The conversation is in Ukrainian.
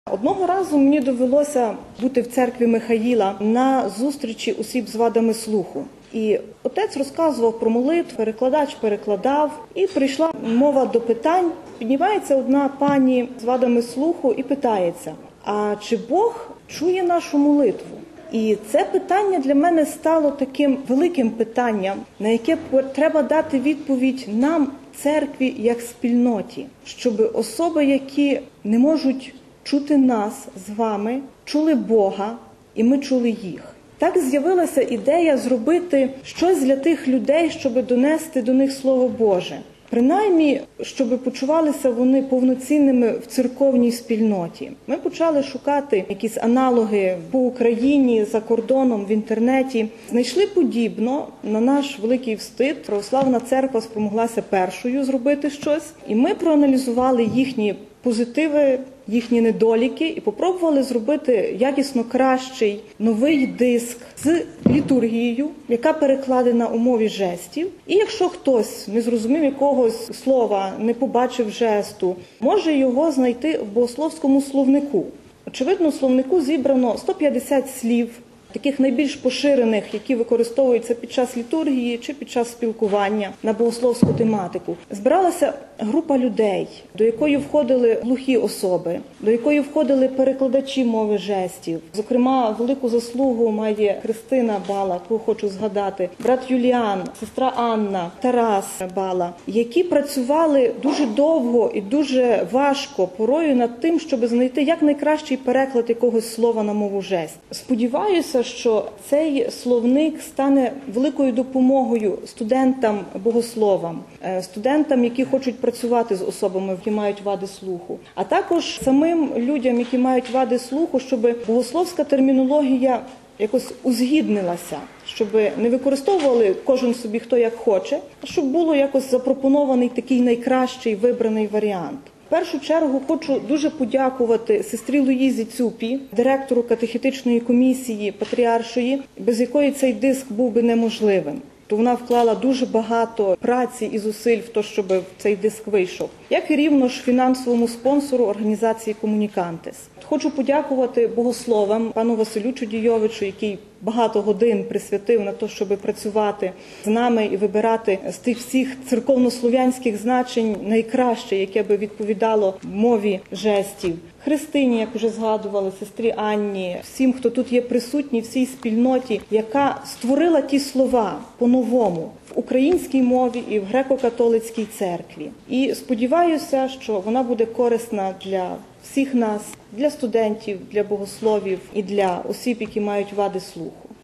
Одного разу мені довелося бути в церкві Михаїла на зустрічі осіб з вадами слуху. І отець розказував про молитву, перекладач перекладав, і прийшла мова до питань. Піднімається одна пані з вадами слуху і питається, а чи Бог чує нашу молитву? І це питання для мене стало таким великим питанням, на яке треба дати відповідь нам, церкві, як спільноті, щоб особи, які не можуть чути нас з вами, чули Бога, і ми чули їх. Так з'явилася ідея зробити щось для тих людей, щоб донести до них Слово Боже. Принаймні, щоб почувалися вони повноцінними в церковній спільноті. Ми почали шукати якісь аналоги по Україні, за кордоном, в інтернеті. Знайшли подібно, на наш великий встид, Православна церква спромоглася першою зробити щось. І ми проаналізували їхні позитиви, їхні недоліки і попробували зробити якісно кращий новий диск з літургією, яка перекладена у мові жестів. І якщо хтось не зрозумів якогось слова, не побачив жесту, може його знайти в богословському словнику. Очевидно, в словнику зібрано 150 слів, таких найбільш поширених, які використовуються під час літургії чи під час спілкування на богословську тематику. Збиралася група людей, до якої входили глухі особи, до якої входили перекладачі мови жестів. Зокрема, велику заслугу має Христина Бала, яку хочу згадати, брат Юліан, сестра Анна, Тарас Бала, які працювали дуже довго і дуже важко порою над тим, щоб знайти якнайкращий переклад якогось слова на мову жестів. Сподіваюся, що цей словник стане великою допомогою студентам-богословам, студентам, які хочуть працювати з особами, які мають вади слуху, а також самим людям, які мають вади слуху, щоб богословська термінологія якось узгіднилася, щоб не використовували кожен собі хто як хоче, а щоб було якось запропонований такий найкращий вибраний варіант. В першу чергу хочу дуже подякувати сестрі Луїзі Цюпі, директору катехетичної комісії патріаршої, без якої цей диск був би неможливим. То вона вклала дуже багато праці і зусиль в те, щоб цей диск вийшов. Як і рівно ж фінансовому спонсору організації «Комунікантес». Хочу подякувати богословам, пану Василю Чудійовичу, який багато годин присвятив на те, щоб працювати з нами і вибирати з тих всіх церковнослов'янських значень найкраще, яке би відповідало мові жестів. Христині, як вже згадували, сестрі Анні, всім, хто тут є присутній, всій спільноті, яка створила ті слова по-новому в українській мові і в греко-католицькій церкві. І сподіваюся, що вона буде корисна для всіх нас, для студентів, для богословів і для осіб, які мають вади слуху.